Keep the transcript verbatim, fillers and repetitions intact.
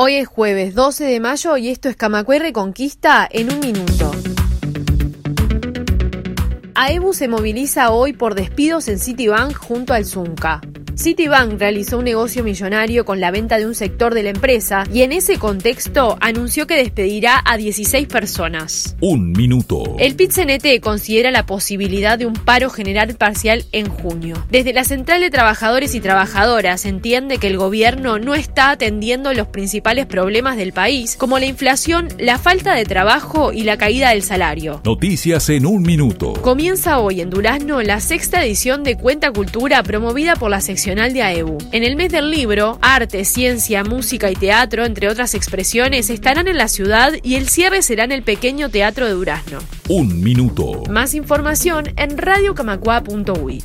Hoy es jueves doce de mayo y esto es Camacuay Reconquista en un minuto. AEBU se moviliza hoy por despidos en Citibank junto al Zunca. Citibank realizó un negocio millonario con la venta de un sector de la empresa y en ese contexto anunció que despedirá a dieciséis personas. Un minuto. El P I T C N T considera la posibilidad de un paro general parcial en junio. Desde la Central de Trabajadores y Trabajadoras se entiende que el gobierno no está atendiendo los principales problemas del país, como la inflación, la falta de trabajo y la caída del salario. Noticias en un minuto. Comienza hoy en Durazno la sexta edición de Cuenta Cultura promovida por la sección de AEBU. En el mes del libro, arte, ciencia, música y teatro, entre otras expresiones, estarán en la ciudad y el cierre será en el pequeño teatro de Durazno. Un minuto. Más información en radio camacua punto uy.